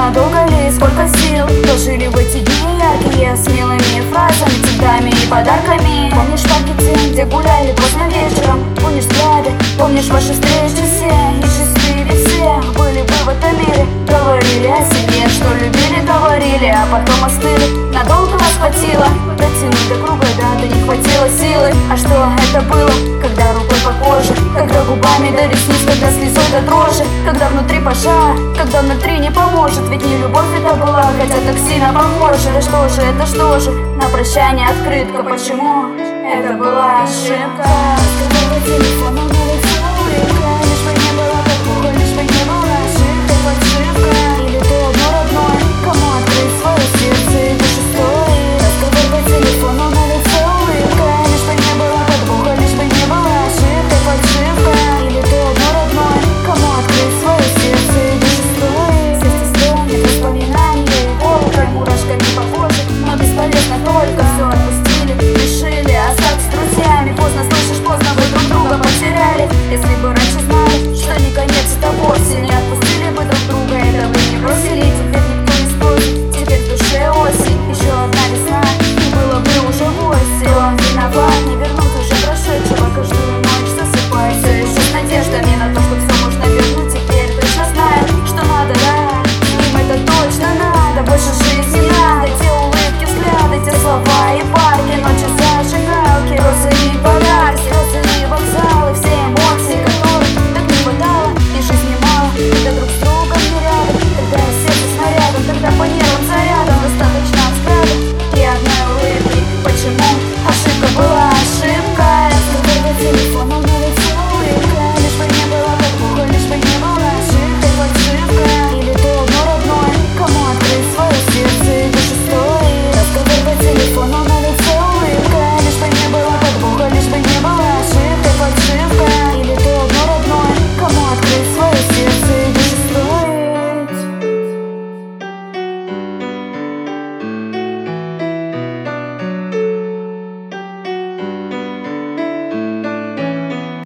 надолго ли, сколько сил прожили в эти дни яркие, смелыми фразами, цветами и подарками. Помнишь парки, где гуляли поздно вечером? Помнишь взгляды, помнишь ваши встречи все? И счастливее все были бы в этом мире. Говорили о себе, что любили, говорили, а потом остыли. Надолго вас хватило дотянуть до круглой даты, не хватило силы. А что это было? Когда рукой по коже, когда губами до ресниц, когда слезой до дрожи, когда внутри пожар, когда внутри не поможет. Ведь не любовь это была, хотя так сильно похоже. Да что же, это что же? На прощание открытка. Почему? Это была ошибка. Разговор по телефону.